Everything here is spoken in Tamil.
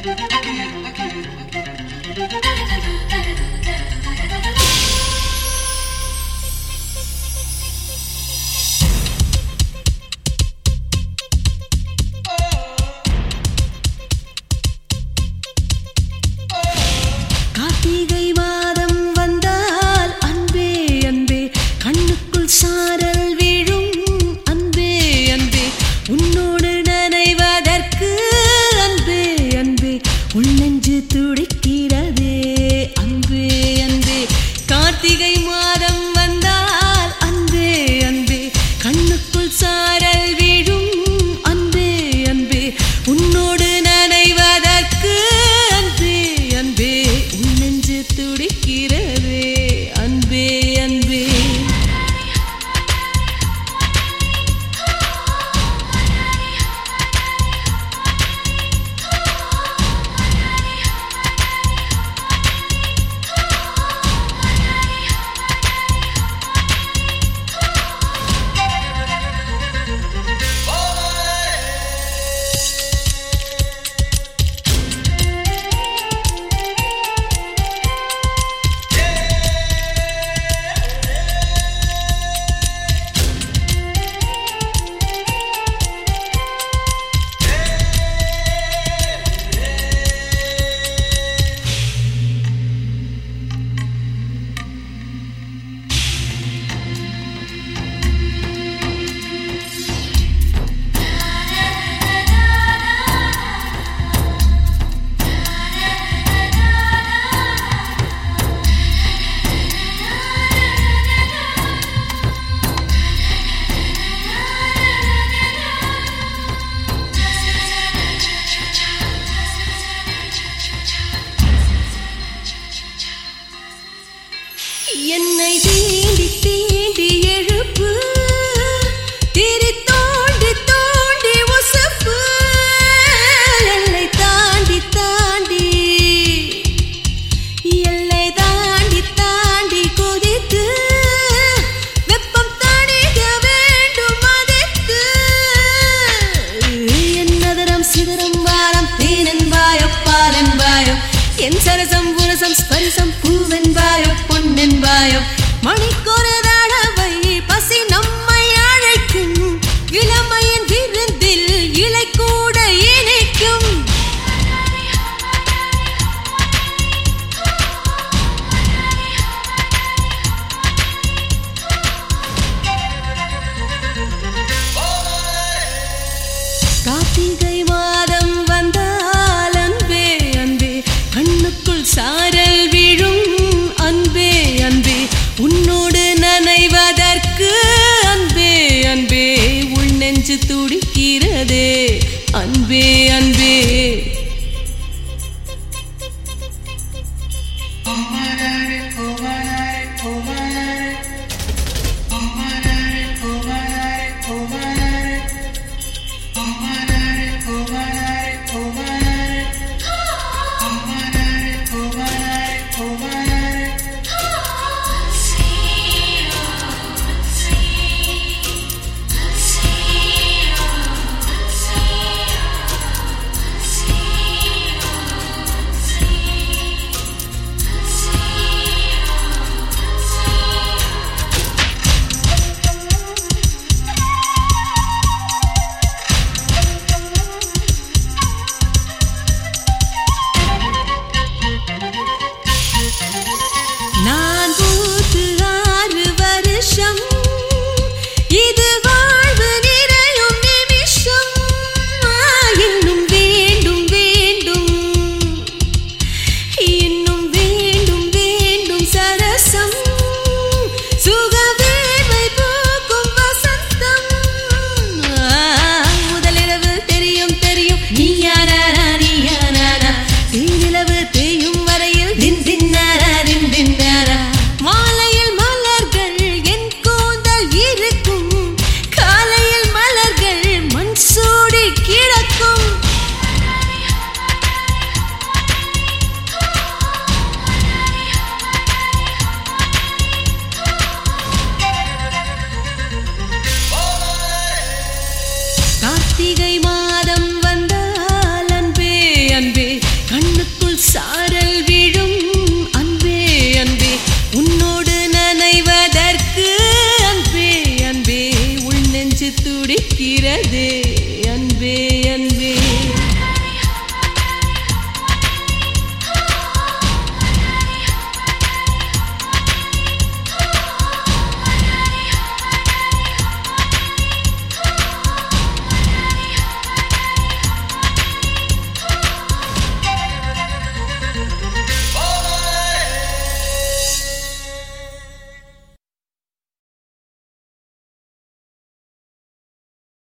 கார்த்திகை மாதம் வந்தால் அன்பே அன்பே கண்ணுக்குள் சாரல் விழும் அன்பே அன்பே உன்னோடு நனைவதற்கு அன்பே அன்பே உள் நெஞ்சு துடிக்கிறதே அன்பே அன்பே கார்த்திகை மாதம் வந்தால் அன்பே அன்பே கண்ணுக்குள் சாரல் விழும் அன்பே அன்பே உன்னோடு நனைவதற்கு அன்பே அன்பே உள் நெஞ்சு துடிக்கிறதே அன்பே அன்பே என்னை தீண்டி தீண்டி எழுப்பு திரி தோண்டி தோண்டி உசப்பு எல்லை தாண்டி தாண்டி எல்லை தாண்டி தாண்டி கொதித்து வெப்பம் தணிக வேண்டும் அதித்து என்னதரம் சிதறம் வாரம் தேனென்பாயம் பாலென்பாயம் என் சரசம் புரசம் ஸ்பரிசம் பூவென்பாயம் பொன்னென்பாயம் மணிக்கொரு தடவை பசி நம்மை அழைக்கும் இளமையின் விருந்தில் இலை கூட இணைக்கும் கார்த்திகை மாதம் வந்தால் அன்பே அன்பே கண்ணுக்குள் சாரல் விழும் அன்பே அன்பே சார